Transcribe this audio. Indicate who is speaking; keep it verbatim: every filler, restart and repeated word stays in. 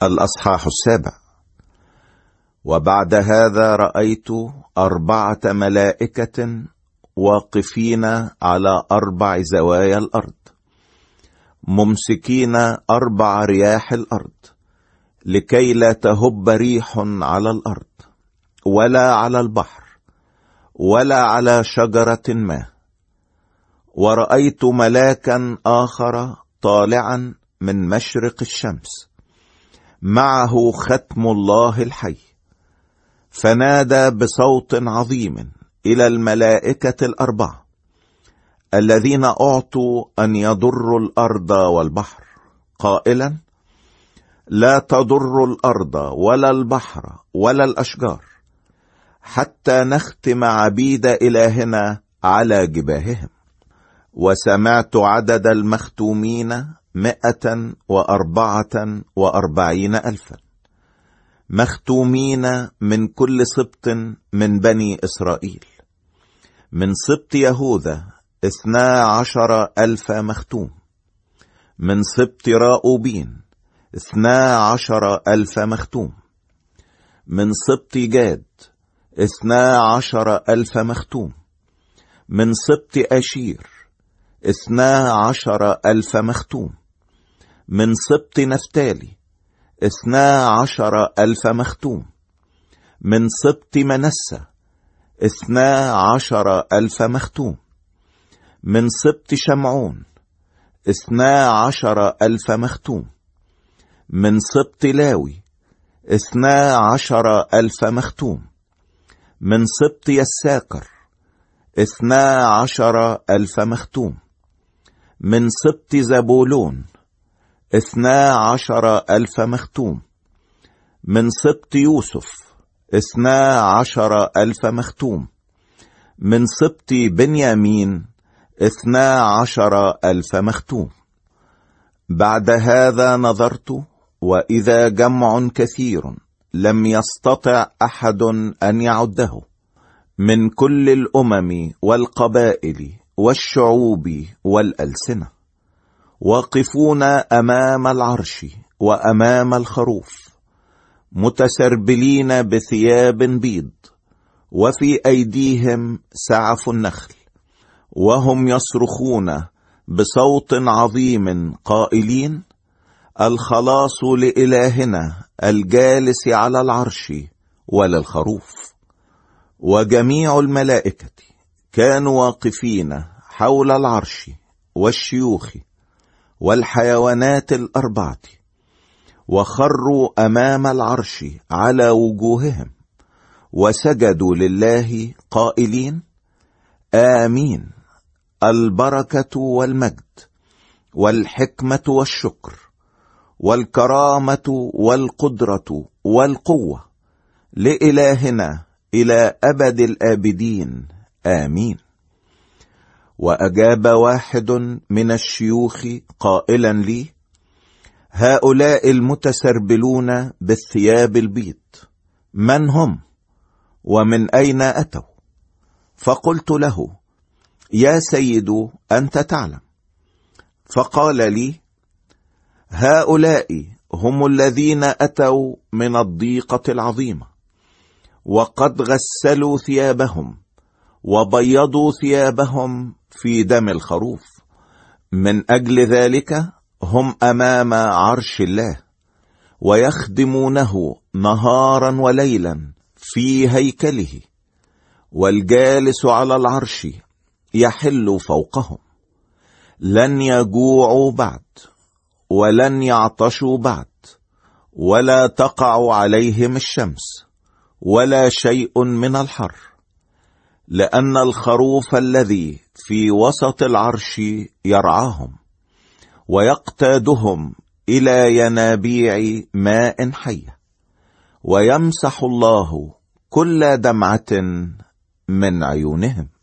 Speaker 1: الأصحاح السابع. وبعد هذا رأيت أربعة ملائكة واقفين على أربع زوايا الأرض، ممسكين أربع رياح الأرض، لكي لا تهب ريح على الأرض ولا على البحر ولا على شجرة ما. ورأيت ملاكا آخر طالعا من مشرق الشمس، معه ختم الله الحي، فنادى بصوت عظيم إلى الملائكة الأربعة الذين أعطوا أن يضروا الأرض والبحر، قائلا: لا تضروا الأرض ولا البحر ولا الأشجار، حتى نختم عبيد إلهنا على جباههم. وسمعت عدد المختومين مئة وأربعة وأربعين ألفا، مختومين من كل سبط من بني إسرائيل. من سبط يهوذا اثنا عشر ألف مختوم، من سبط راؤوبين اثنا عشر ألف مختوم، من سبط جاد اثنا عشر ألف مختوم، من سبط أشير اثنا عشر ألف مختوم، من سبط نفتالي اثنا عشر ألف مختوم، من سبط منسى اثنا عشر ألف مختوم، من سبط شمعون اثنا عشر ألف مختوم، من سبط لاوي اثنا عشر ألف مختوم، من سبط يساكر اثنا عشر ألف مختوم، من سبط زبولون اثنا عشر ألف مختوم، من سبط يوسف اثنا عشر ألف مختوم، من سبط بنيامين اثنا عشر ألف مختوم. بعد هذا نظرت، وإذا جمع كثير لم يستطع أحد أن يعده، من كل الأمم والقبائل والشعوب والألسنة، واقفون أمام العرش وأمام الخروف، متسربلين بثياب بيض، وفي أيديهم سعف النخل، وهم يصرخون بصوت عظيم قائلين: الخلاص لإلهنا الجالس على العرش وللخروف. وجميع الملائكة كانوا واقفين حول العرش والشيوخ والحيوانات الأربعة، وخروا أمام العرش على وجوههم، وسجدوا لله قائلين: آمين، البركة والمجد والحكمة والشكر والكرامة والقدرة والقوة لإلهنا إلى أبد الآبدين، آمين. وأجاب واحد من الشيوخ قائلا لي: هؤلاء المتسربلون بالثياب البيض من هم ومن أين أتوا؟ فقلت له: يا سيد، أنت تعلم. فقال لي: هؤلاء هم الذين أتوا من الضيقة العظيمة، وقد غسلوا ثيابهم وبيضوا ثيابهم في دم الخروف. من أجل ذلك هم أمام عرش الله، ويخدمونه نهارا وليلا في هيكله، والجالس على العرش يحل فوقهم. لن يجوعوا بعد ولن يعطشوا بعد، ولا تقع عليهم الشمس ولا شيء من الحر، لأن الخروف الذي في وسط العرش يرعاهم، ويقتادهم إلى ينابيع ماء حية، ويمسح الله كل دمعة من عيونهم.